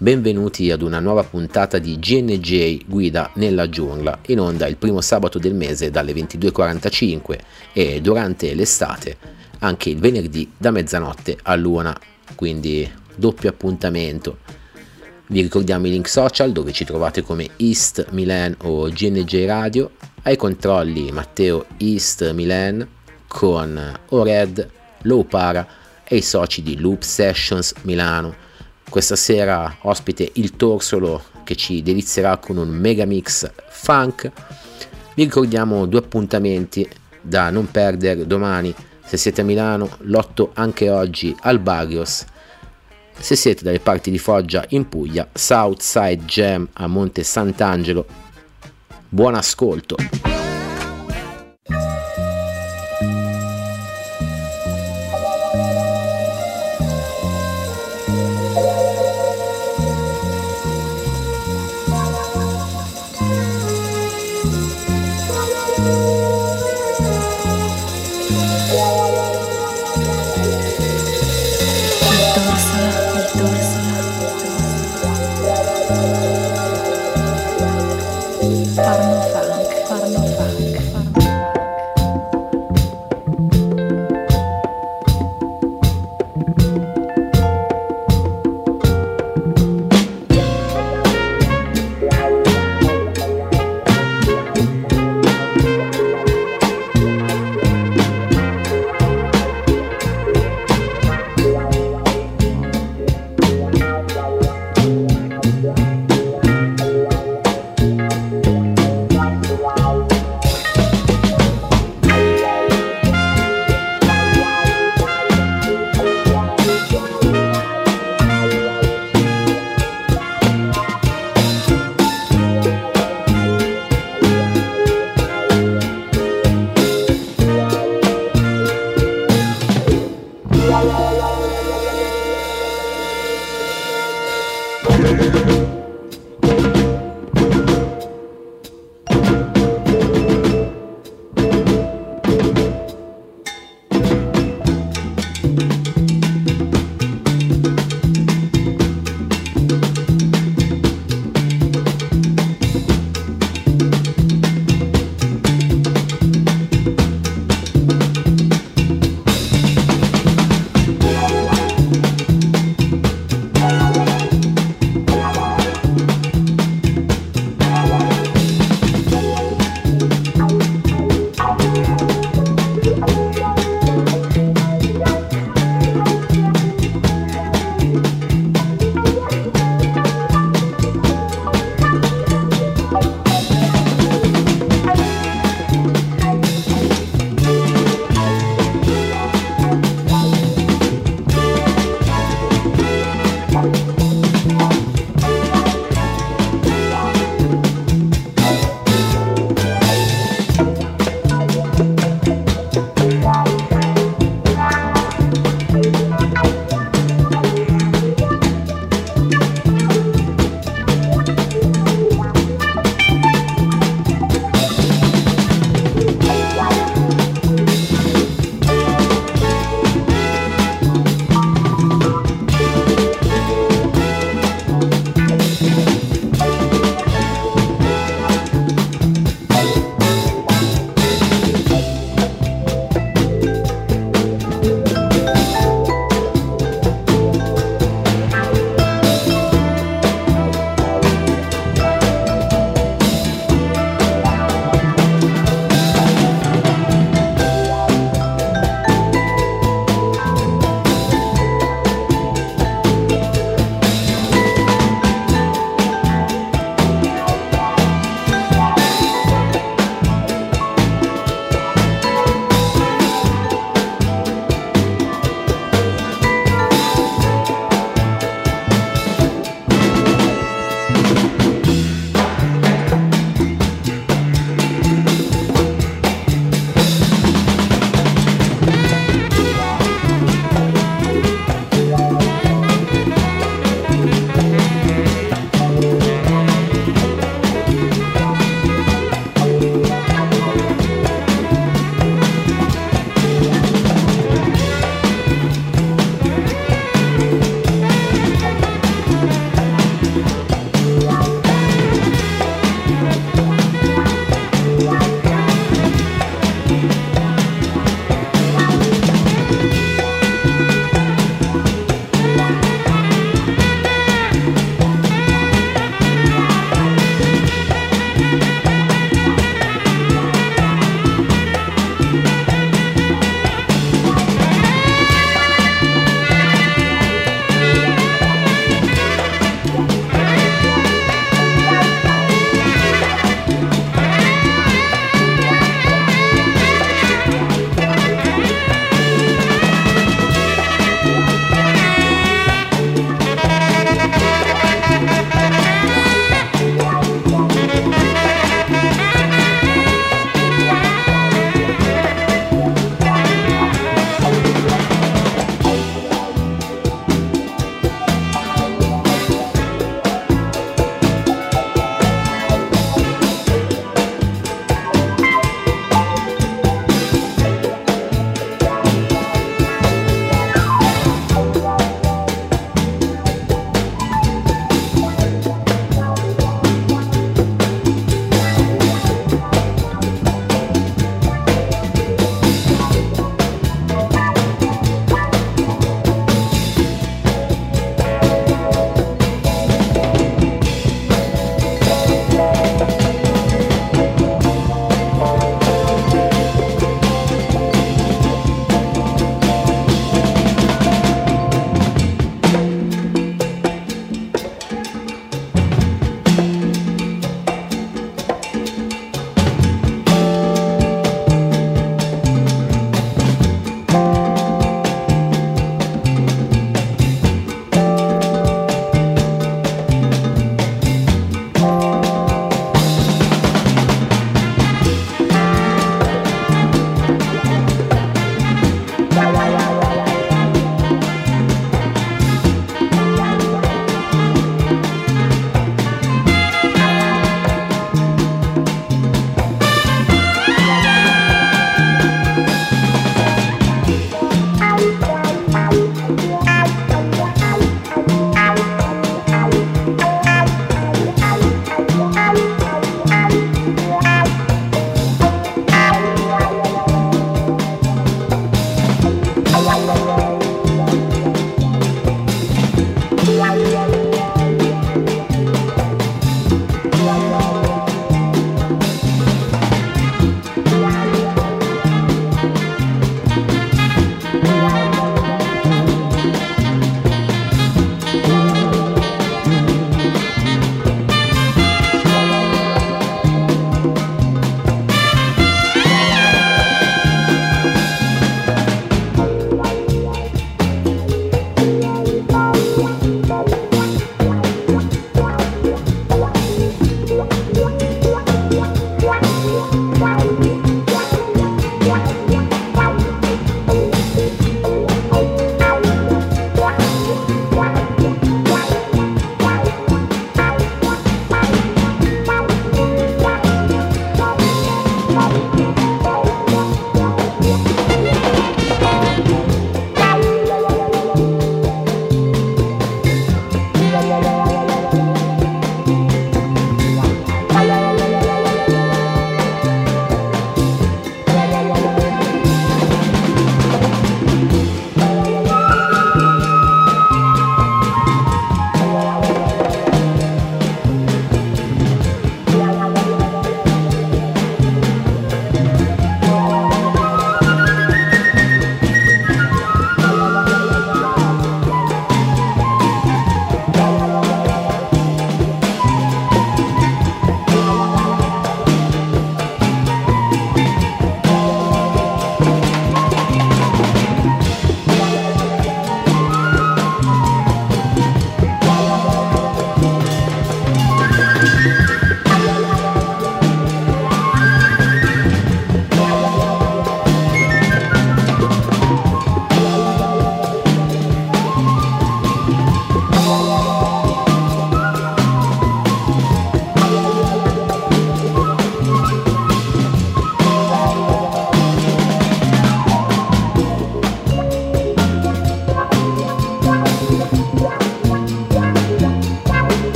Benvenuti ad una nuova puntata di GNJ Guida nella giungla, in onda il primo sabato del mese dalle 22:45 e durante l'estate anche il venerdì da mezzanotte all'una, quindi doppio appuntamento. Vi ricordiamo i link social dove ci trovate come East Milan o GNJ Radio, ai controlli Matteo East Milan con Ored, Low Para e i soci di Loop Sessions Milano. Questa sera ospite il Torsolo che ci delizierà con un mega mix funk. Vi ricordiamo due appuntamenti da non perdere domani. Se siete a Milano, l'8 anche oggi al Barrios. Se siete dalle parti di Foggia in Puglia, Southside Jam a Monte Sant'Angelo. Buon ascolto! Farmo funk.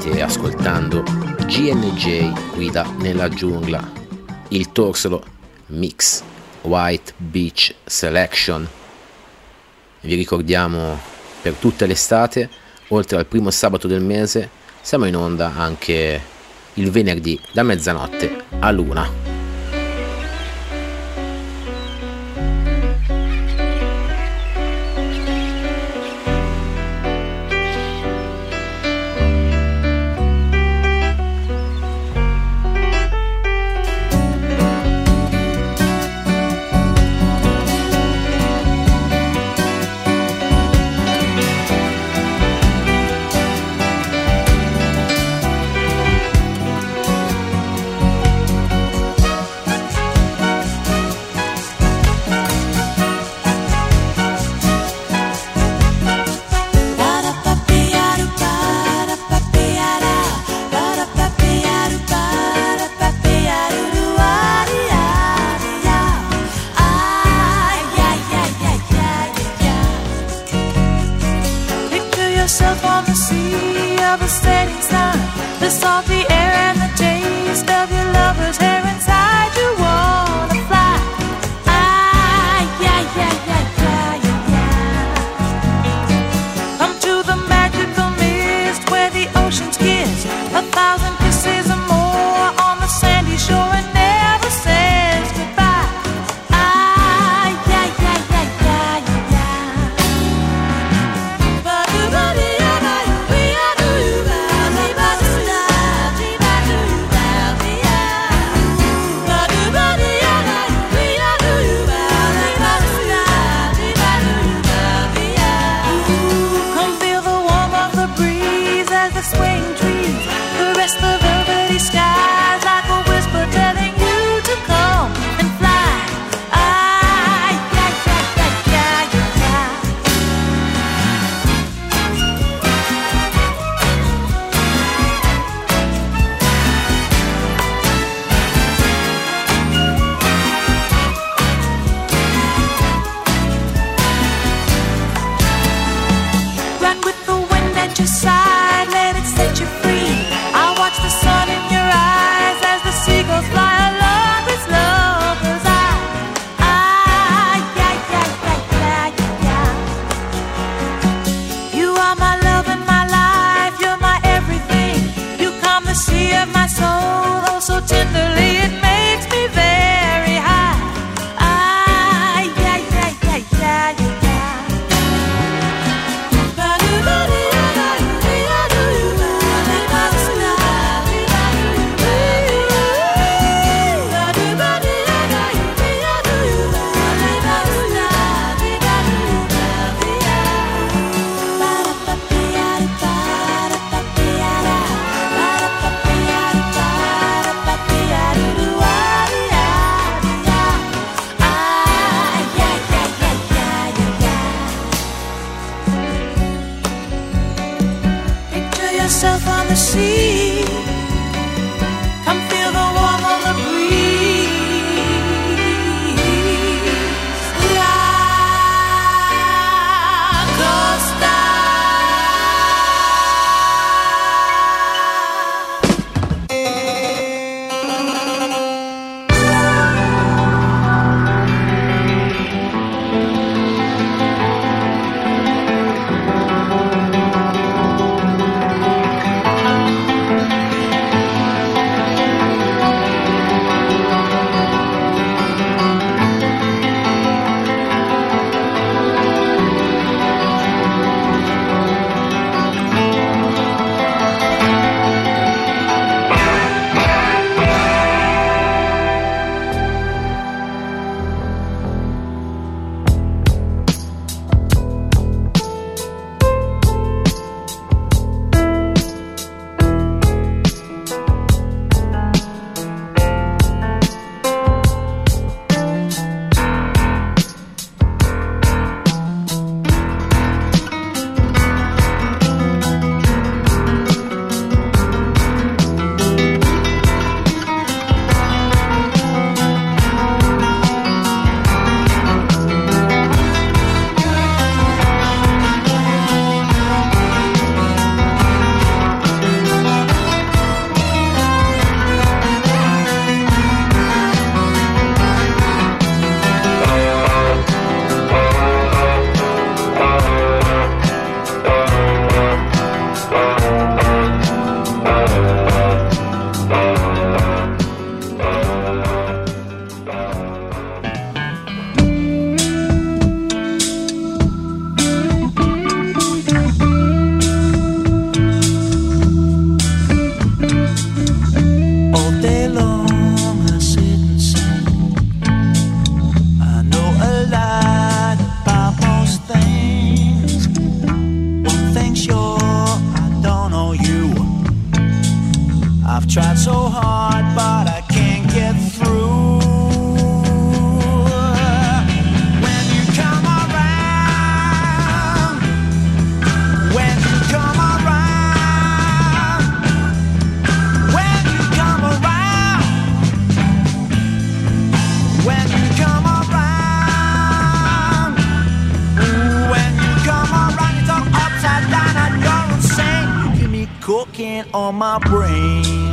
State ascoltando GNJ Guida nella giungla, il Torsolo Mix White Beach Selection. Vi ricordiamo, per tutta l'estate, oltre al primo sabato del mese, siamo in onda anche il venerdì da mezzanotte a luna. on my brain.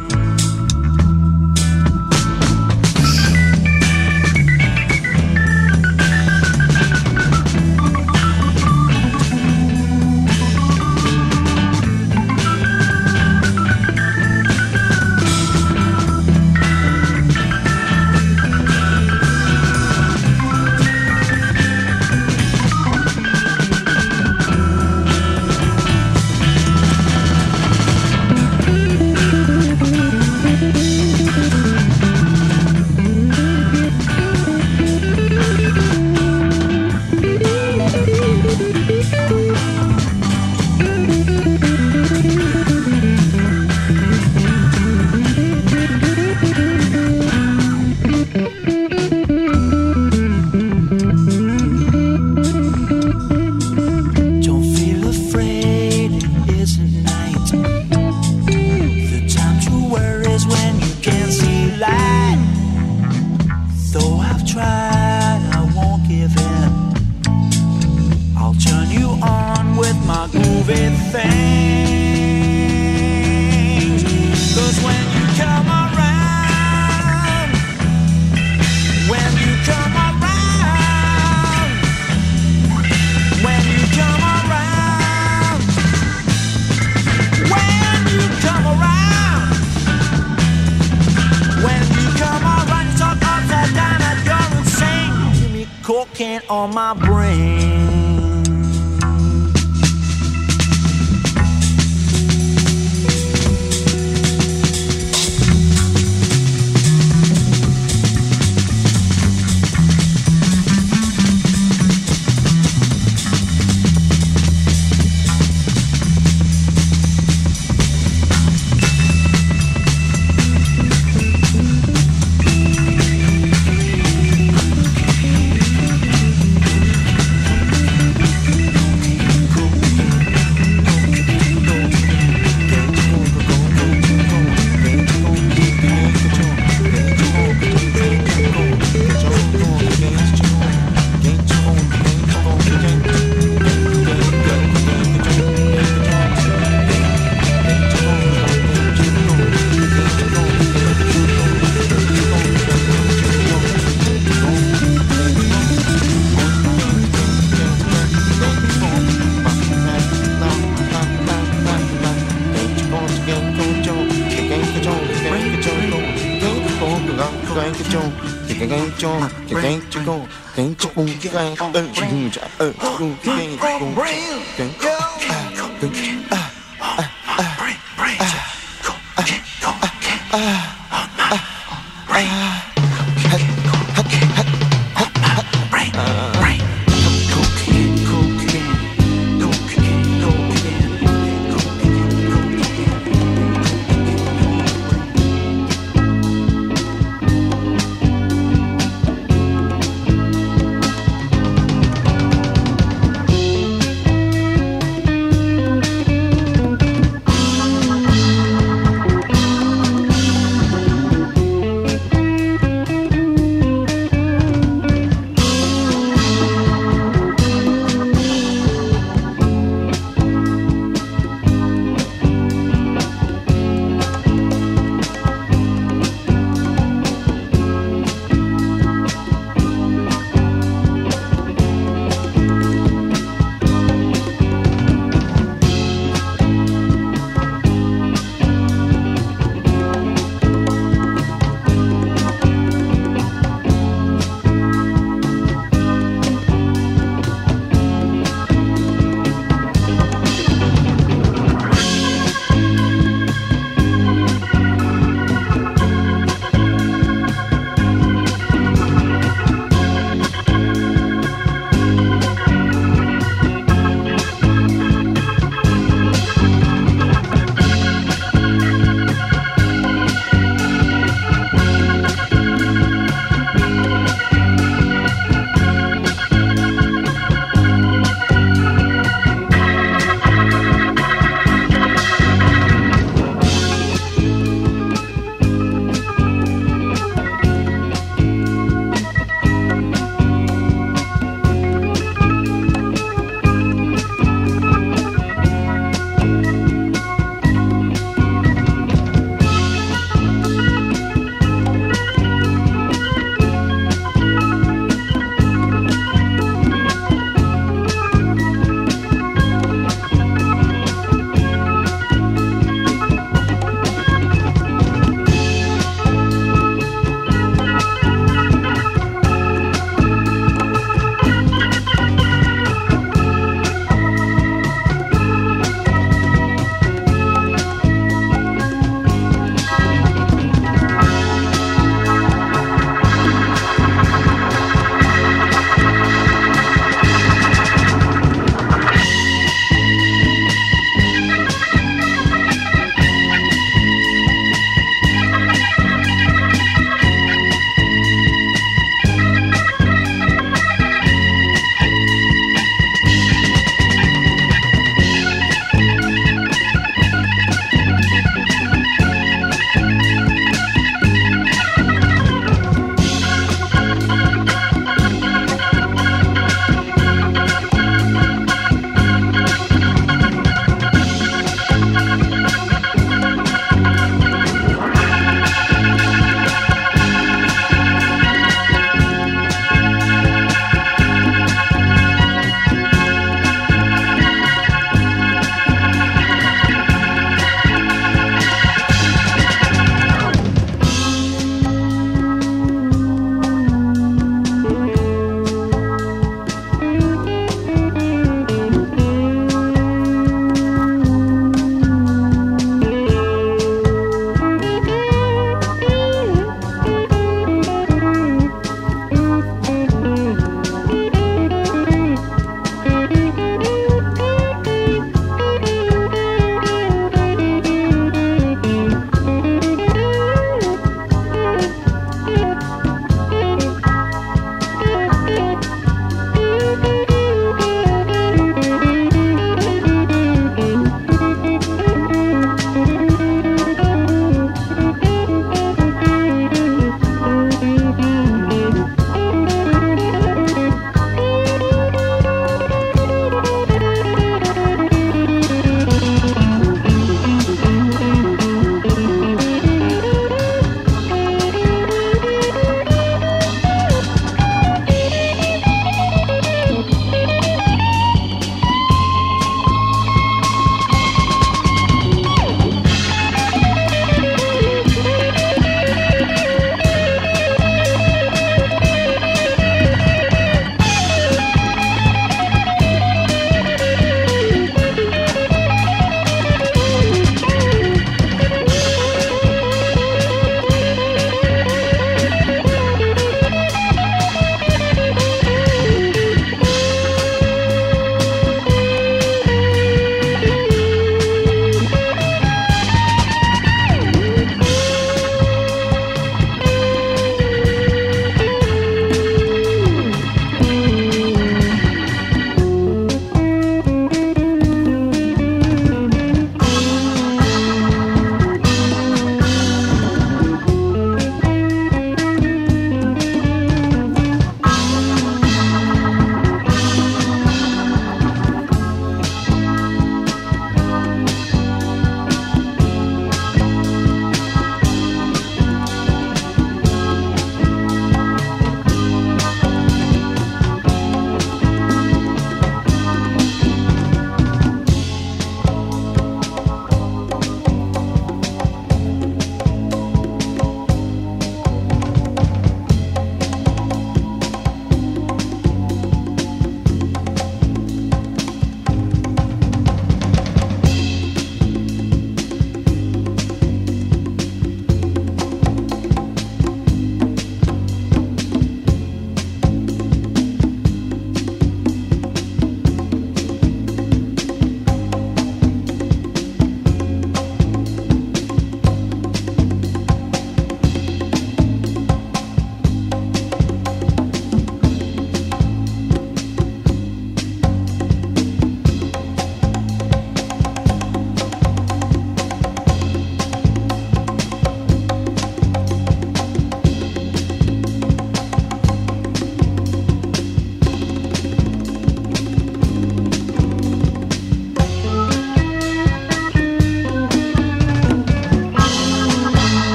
Cocaine on my brain.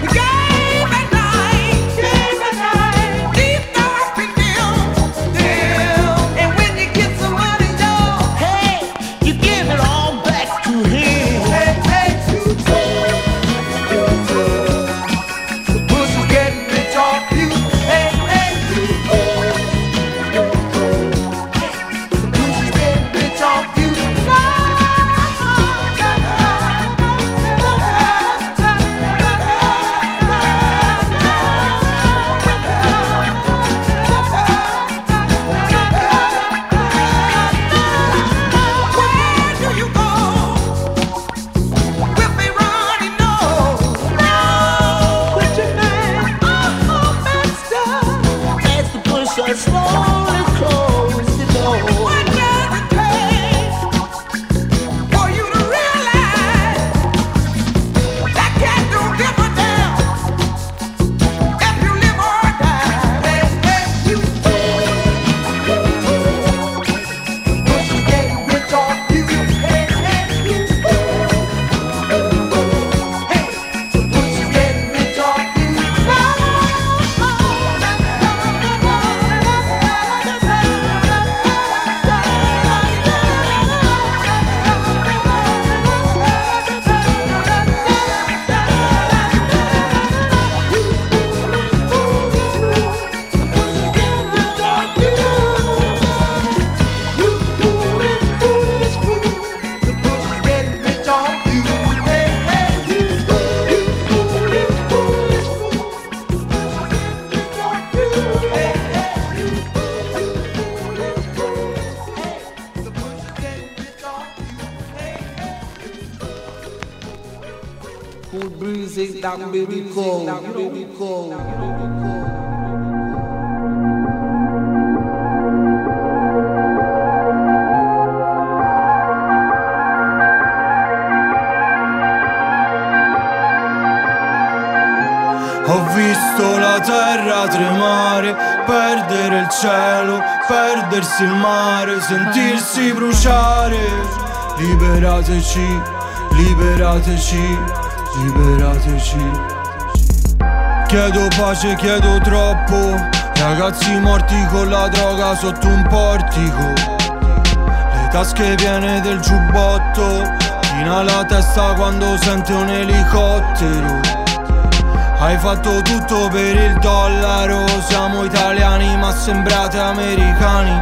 Ho visto la terra tremare, perdere il cielo, perdersi il mare, sentirsi bruciare. Liberateci, liberateci, liberateci. Chiedo pace, chiedo troppo. Ragazzi morti con la droga sotto un portico. Le tasche piene del giubbotto. China la testa quando sente un elicottero. Hai fatto tutto per il dollaro. Siamo italiani ma sembrate americani.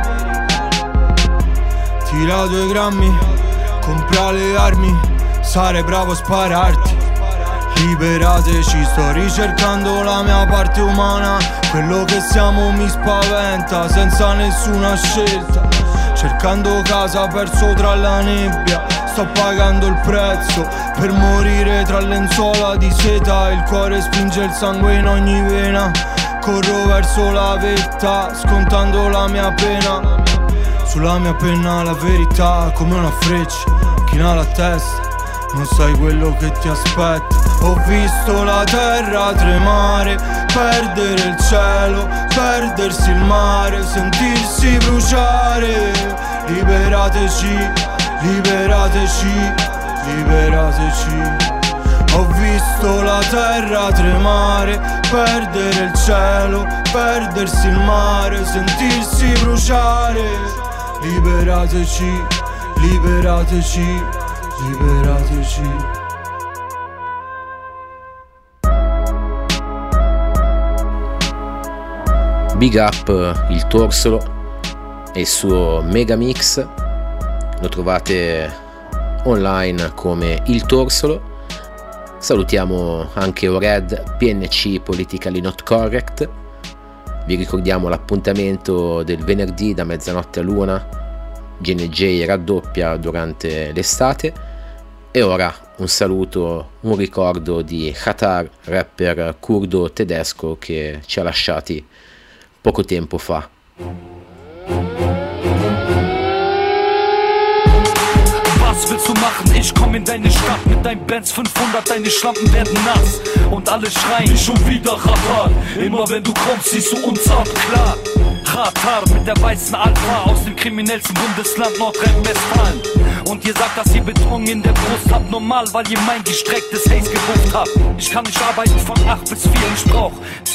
Tira 2 grammi, compra le armi, sarei bravo a spararti. Liberateci, sto ricercando la mia parte umana. Quello che siamo mi spaventa, senza nessuna scelta. Cercando casa perso tra la nebbia. Sto pagando il prezzo per morire tra lenzuola di seta. Il cuore spinge il sangue in ogni vena. Corro verso la vetta, scontando la mia pena. Sulla mia penna la verità come una freccia. China la testa, non sai quello che ti aspetta. Ho visto la terra tremare, perdere il cielo, perdersi il mare, sentirsi bruciare. Liberateci, liberateci, liberateci. Ho visto la terra tremare, perdere il cielo, perdersi il mare, sentirsi bruciare. Liberateci, liberateci, liberateci. Big up il Torsolo e il suo Megamix, lo trovate online come il Torsolo. Salutiamo anche Ored, PNC Politically Not Correct. Vi ricordiamo l'appuntamento del venerdì da mezzanotte all'1. GNJ raddoppia durante l'estate. E ora un saluto, un ricordo di Khatar, rapper curdo tedesco che ci ha lasciati poco tempo fa. Was willst du machen? Ich komm in deine Stadt mit deinem Benz 500, deine Schlampen werden nass und alle schreien schon wieder Rabat. Immer wenn du kommst, siehst du uns ab, klar. Ratar mit der weißen Alpha aus dem kriminellsten Bundesland Nordrhein-Westfalen. Und ihr sagt, dass ihr Beton in der Brust habt, normal, weil ihr mein gestrecktes Haze gebucht habt. Ich kann nicht arbeiten von 8 bis 4, ich brauch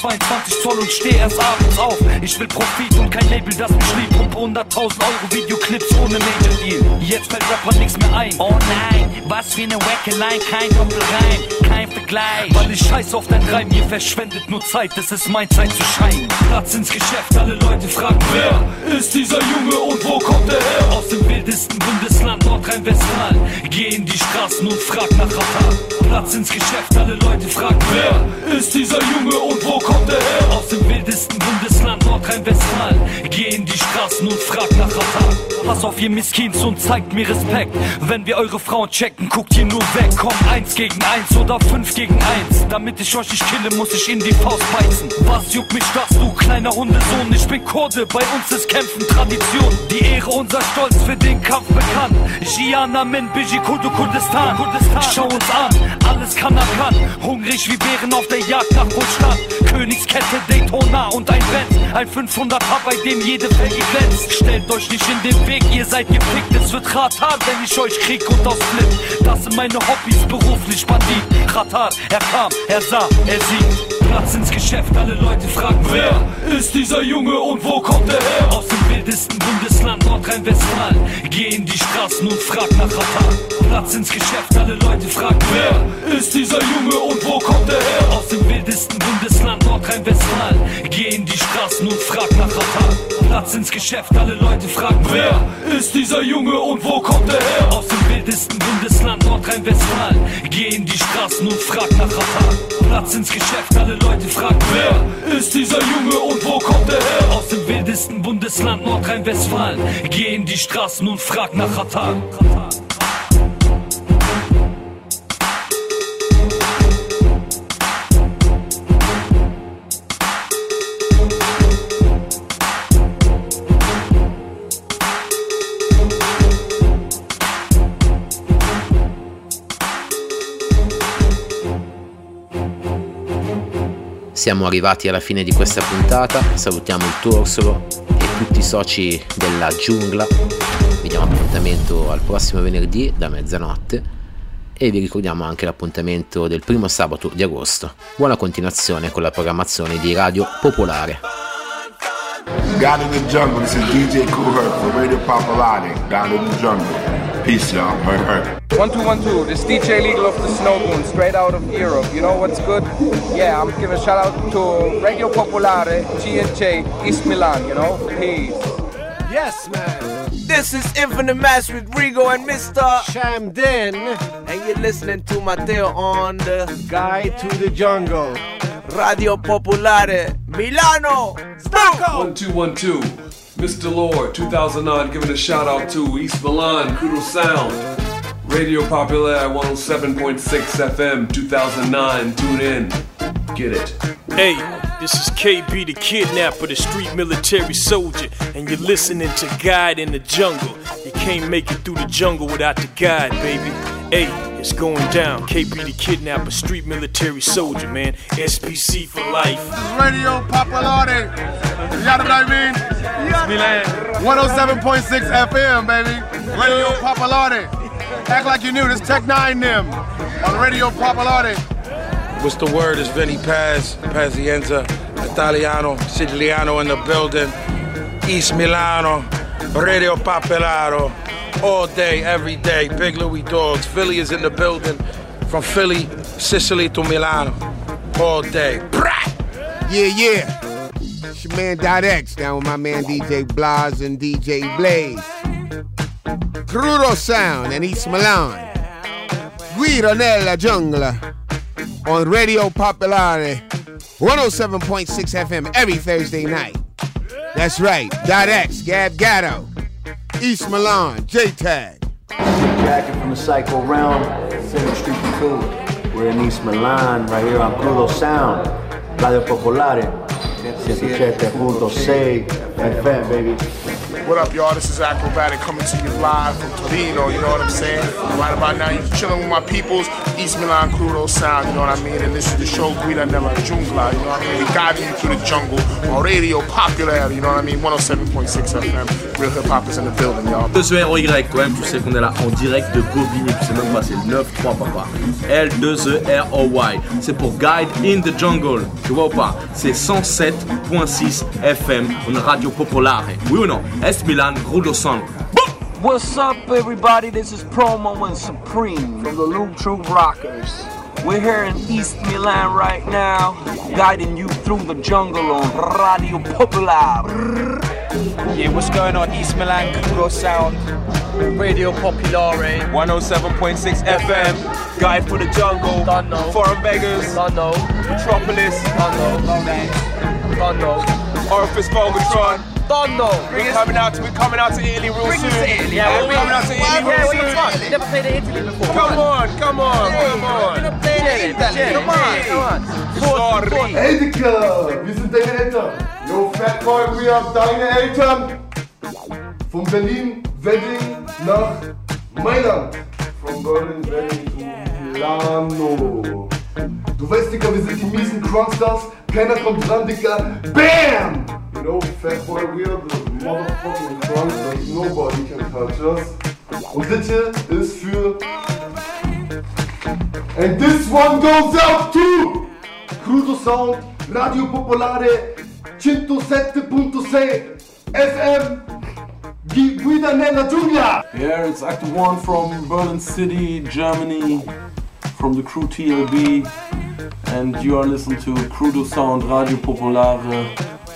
22 Zoll und steh erst abends auf. Ich will Profit und kein Label, das mich liebt. Pumpe 100.000 Euro Videoclips ohne Major Deal. Jetzt fällt Rapper nichts mehr ein. Oh nein, was für eine Wackelei, kein Doppelreim, kein Vergleich. Weil ich scheiß auf dein Reim, ihr verschwendet nur Zeit, es ist mein Zeit zu scheinen. Platz ins Geschäft, alle Leute fragen, wer ist dieser Junge und wo kommt er her? Aus dem wildesten Bundesland Nordrhein-Westfalen. Geh in die Straßen und frag nach Ratar. Platz ins Geschäft, alle Leute fragen, wer ist dieser Junge und wo kommt er her? Aus dem wildesten Bundesland Nordrhein-Westfalen. Geh in die Straßen und frag nach Ratar. Pass auf ihr Miskins und zeigt mir Respekt. Wenn wir eure Frauen checken, guckt ihr nur weg. Komm 1 gegen 1 oder 5 gegen 1. Damit ich euch nicht kille, muss ich in die Faust beißen. Was juckt mich das, du kleiner Hundesohn? Ich bin Kurde, bei uns ist Kämpfen Tradition. Die Ehre, unser Stolz, für den Kampf bekannt. Gianna Min, Biji, Kudu, Kurdistan. Schau uns an, alles kann. Hungrig wie Bären auf der Jagd nach Wohlstand. Königskette, Daytona und ein Benz. Ein 500er, bei dem jede Felge glänzt. Stellt euch nicht in den Weg, ihr seid gefickt. Es wird Ratar, wenn ich euch krieg und ausflipp. Das sind meine Hobbys, beruflich Bandit. Ratar, er kam, er sah, er sieht. Platz ins Geschäft, alle Leute fragen, wer ist dieser Junge und wo kommt er her? Aus dem wildesten Bundesland Nordrhein-Westfalen. Geh in die Straßen und frag nach Ratar. Platz ins Geschäft, alle Leute fragen, wer ist dieser Junge und wo kommt er her? Aus dem wildesten Bundesland Nordrhein-Westfalen. Geh in die Straßen und frag nach Ratar. Platz ins Geschäft, alle Leute fragen, wer ist dieser Junge und wo kommt er her? Aus dem wildesten Bundesland Nordrhein-Westfalen. Geh in die Straßen und frag nach Ratar. Platz ins Geschäft, alle Leute fragen, wer ist dieser Junge und wo kommt er her? Aus dem wildesten Bundesland Nordrhein-Westfalen. Geh in die Straßen und frag nach Ratar. Siamo arrivati alla fine di questa puntata, salutiamo il Torsolo e tutti i soci della giungla, vi diamo appuntamento al prossimo venerdì da mezzanotte e vi ricordiamo anche l'appuntamento del primo sabato di agosto. Buona continuazione con la programmazione di Radio Popolare. God in the Jungle, this is DJ Kool Herc for Radio Popolare. God in the Jungle. Peace, y'all. Herc. 1212, this DJ Legal of the Snowgoon, straight out of Europe. You know what's good? Yeah, I'm giving a shout out to Radio Popolare, G&J, East Milan, you know? Peace. Yes, man. This is Infinite Mass with Rigo and Mr. Shamden. And you're listening to Matteo on the Guide to the Jungle. Radio Popolare, Milano. 1212, Mr. Lord, 2009, giving a shout out to East Milan, Kudo Sound. Radio Populare 107.6 FM 2009. Tune in. Get it. Hey, this is KB the Kidnapper, the street military soldier, and you're listening to Guide in the Jungle. You can't make it through the jungle without the guide, baby. Hey, it's going down. KB the Kidnapper, street military soldier, man. SPC for life. Radio Popolare. You got what I mean? Yes. Milan. 107.6 FM, baby. Radio Popolare. Act like you knew this Tech 9 them on Radio Popolare. What's the word? It's Vinny Paz, Pazienza, Italiano, Siciliano in the building. East Milano, Radio Popolare. All day, every day. Big Louis Dogs. Philly is in the building. From Philly, Sicily to Milano. All day. Yeah. It's your man Dot X down with my man DJ Blas and DJ Blaze. Crudo Sound and East Milan. Guida nella giungla on Radio Popolare 107.6 FM every Thursday night. That's right, Dot X, Gab Gatto, East Milan, J-Tag. Jacking from the Psycho Realm, 7th Street and 2. We're in East Milan, right here on Crudo Sound, Radio Popolare 107.6 FM, baby. What up, y'all? This is Acrobatic coming to you live from Torino, you know what I'm saying? Right about now, you're chilling with my peoples, East Milan Crudo Sound, you know what I mean? And this is the show Guida nella Jungla, you know what I mean? We guiding you through the jungle on Radio Popular, you know what I mean? 107.6 FM. Real hip hop is in the building, y'all. L2EROY, quand même, tu sais qu'on est là en direct de Bobigny, tu sais même pas, c'est le 9-3 papa. L2EROY, c'est pour Guide in the Jungle, tu vois ou pas? C'est 107.6 FM, une radio popolare. Oui ou non? Est Milan, Crudo Sound. What's up, everybody? This is Promo and Supreme from the Loop True Rockers. We're here in East Milan right now, guiding you through the jungle on Radio Popular. Yeah, what's going on? East Milan Crudo Sound, Radio Popolare, 107.6 FM, Guide for the Jungle, Foreign Beggars, Metropolis, Orifice Vogatron. We're coming out to Italy real soon. Yeah, we're coming out to Italy real soon. Never played in Italy before. Come on. Come on. Hey Dicke, wir sind deine Eltern. Yo, Fatboy, we are deine Eltern. Von Berlin, Wedding nach Mailand. From Berlin, Wedding to Milano. Du weißt, Dicker, wir sind die miesen Crunsters. Keiner kommt dran, Dicker. BAM! You know, Fatboy, we are the motherfucking Crunsters. Nobody can touch us. Und das hier ist für... And this one goes out to... Crudo Sound, Radio Popolare, 107.6 FM, Guida nella Jungla. Yeah, it's Act 1 from Berlin City, Germany, from the crew TLB, and you are listening to Crudo Sound, Radio Popolare,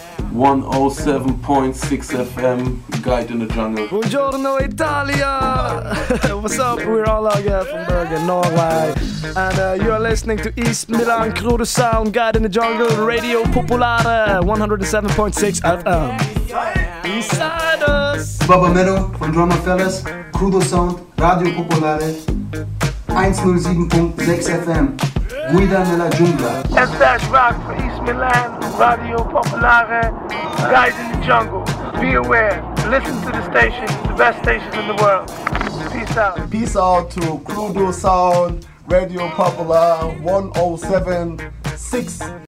107.6 FM, Guide in the Jungle. Buongiorno Italia! What's up? We're all out here from Bergen, Norway. And you are listening to East Milan Crudo Sound, Guide in the Jungle, Radio Popolare, 107.6 FM. Beside us! Baba Meadow von Drummer Fellas, Crudo Sound, Radio Popolare, 107.6 FM. Guida nella Jungla. F-Dash Rock for East Milan, Radio Popolare, Guide in the Jungle. Be aware, listen to the station, the best station in the world. Peace out. Peace out to Crudo Sound, Radio Popular, 107.6